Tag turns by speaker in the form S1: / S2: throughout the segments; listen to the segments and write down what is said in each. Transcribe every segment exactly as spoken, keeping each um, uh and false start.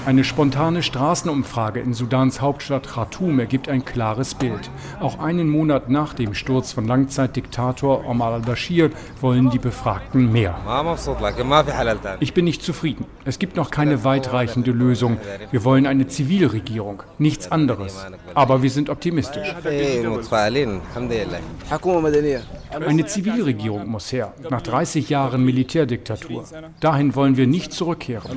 S1: Eine spontane Straßenumfrage in Sudans Hauptstadt Khartoum ergibt ein klares Bild. Auch einen Monat nach dem Sturz von Langzeitdiktator Omar al-Bashir wollen die Befragten mehr. Ich bin nicht zufrieden. Es gibt noch keine weitreichende Lösung. Wir wollen eine Zivilregierung, nichts anderes. Aber wir sind optimistisch. Eine Zivilregierung muss her, nach dreißig Jahren Militärdiktatur. Dahin wollen wir nicht zurückkehren.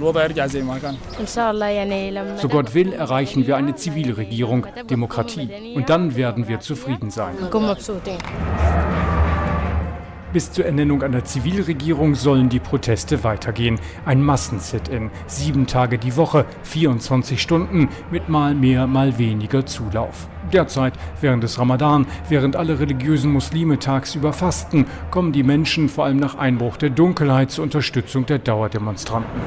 S1: So Gott will, erreichen wir eine Zivilregierung, Demokratie. Und dann werden wir zufrieden sein. Bis zur Ernennung einer Zivilregierung sollen die Proteste weitergehen. Ein Massen-Sit-in, sieben Tage die Woche, vierundzwanzig Stunden, mit mal mehr, mal weniger Zulauf. Derzeit, während des Ramadan, während alle religiösen Muslime tagsüber fasten, kommen die Menschen vor allem nach Einbruch der Dunkelheit zur Unterstützung der Dauerdemonstranten.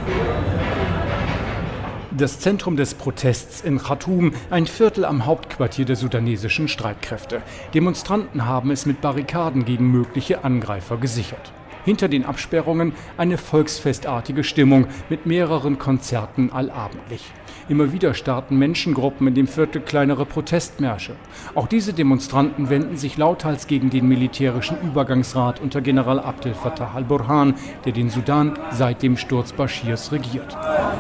S1: Das Zentrum des Protests in Khartoum, ein Viertel am Hauptquartier der sudanesischen Streitkräfte. Demonstranten haben es mit Barrikaden gegen mögliche Angreifer gesichert. Hinter den Absperrungen eine volksfestartige Stimmung mit mehreren Konzerten allabendlich. Immer wieder starten Menschengruppen in dem Viertel kleinere Protestmärsche. Auch diese Demonstranten wenden sich lauthals gegen den militärischen Übergangsrat unter General Abdel Fattah al-Burhan, der den Sudan seit dem Sturz Bashirs regiert.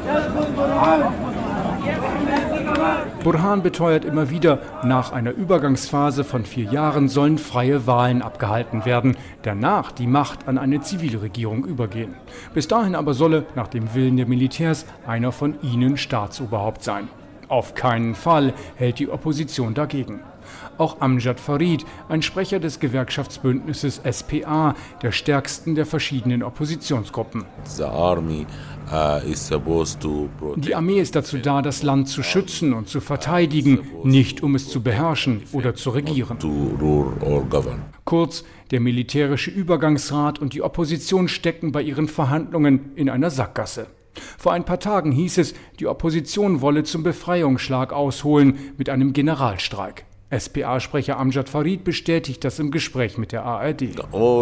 S1: Burhan beteuert immer wieder, nach einer Übergangsphase von vier Jahren sollen freie Wahlen abgehalten werden, danach die Macht an eine Zivilregierung übergehen. Bis dahin aber solle, nach dem Willen der Militärs, einer von ihnen Staatsoberhaupt sein. Auf keinen Fall hält die Opposition dagegen. Auch Amjad Farid, ein Sprecher des Gewerkschaftsbündnisses S P A, der stärksten der verschiedenen Oppositionsgruppen. Die Armee ist dazu da, das Land zu schützen und zu verteidigen, nicht um es zu beherrschen oder zu regieren. Kurz, der militärische Übergangsrat und die Opposition stecken bei ihren Verhandlungen in einer Sackgasse. Vor ein paar Tagen hieß es, die Opposition wolle zum Befreiungsschlag ausholen mit einem Generalstreik. S P A-Sprecher Amjad Farid bestätigt das im Gespräch mit der A R D.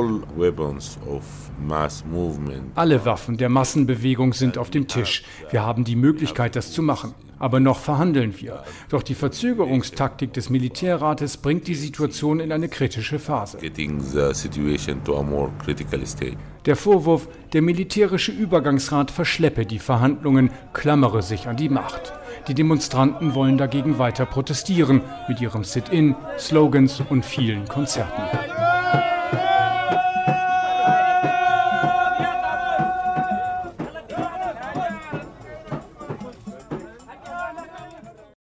S1: Alle Waffen der Massenbewegung sind auf dem Tisch. Wir haben die Möglichkeit, das zu machen. Aber noch verhandeln wir. Doch die Verzögerungstaktik des Militärrates bringt die Situation in eine kritische Phase. Der Vorwurf, der militärische Übergangsrat verschleppe die Verhandlungen, klammere sich an die Macht. Die Demonstranten wollen dagegen weiter protestieren, mit ihrem Sit-in, Slogans und vielen Konzerten.